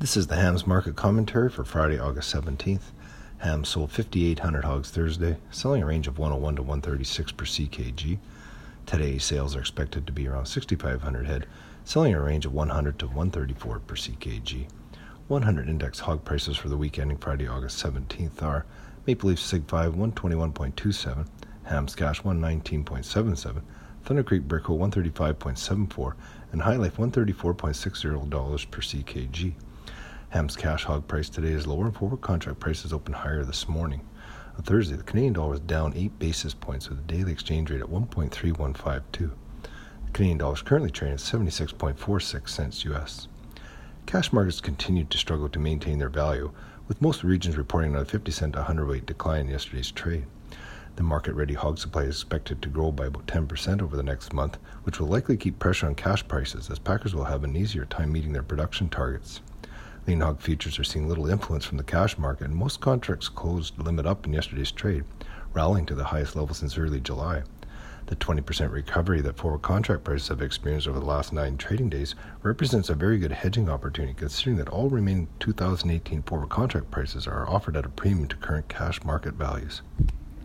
This is the Hams Market Commentary for Friday, August 17th. Hams sold 5,800 hogs Thursday, selling a range of 101 to 136 per ckg. Today, sales are expected to be around 6,500 head, selling a range of 100 to 134 per ckg. 100 index hog prices for the week ending Friday, August 17th are Maple Leaf Sig 5 121.27, Hams Cash 119.77, Thunder Creek Brickle 135.74, and High Life $134.60 per ckg. Hams cash hog price today is lower and forward contract prices opened higher this morning. On Thursday, the Canadian dollar was down 8 basis points with a daily exchange rate at 1.3152. The Canadian dollar is currently trading at 76.46 cents US. Cash markets continued to struggle to maintain their value, with most regions reporting on a 50 cent to 100 decline in yesterday's trade. The market-ready hog supply is expected to grow by about 10% over the next month, which will likely keep pressure on cash prices as packers will have an easier time meeting their production targets. Lean hog futures are seeing little influence from the cash market, and most contracts closed limit up in yesterday's trade, rallying to the highest level since early July. The 20% recovery that forward contract prices have experienced over the last 9 trading days represents a very good hedging opportunity, considering that all remaining 2018 forward contract prices are offered at a premium to current cash market values.